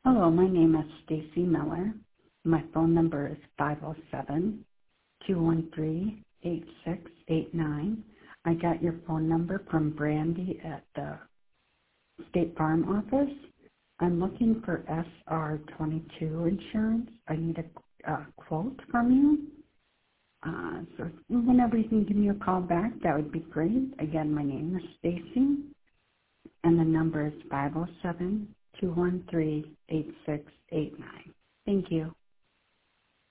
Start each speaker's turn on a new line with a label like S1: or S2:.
S1: Hello, my name is Stacy Miller. My phone number is 507-213-8689. I got your phone number from Brandy at the State Farm office. I'm looking for SR22 insurance. I need a quote from you. So whenever you can give me a call back, that would be great. Again, my name is Stacy, and the number is 507-213-8689. Thank you.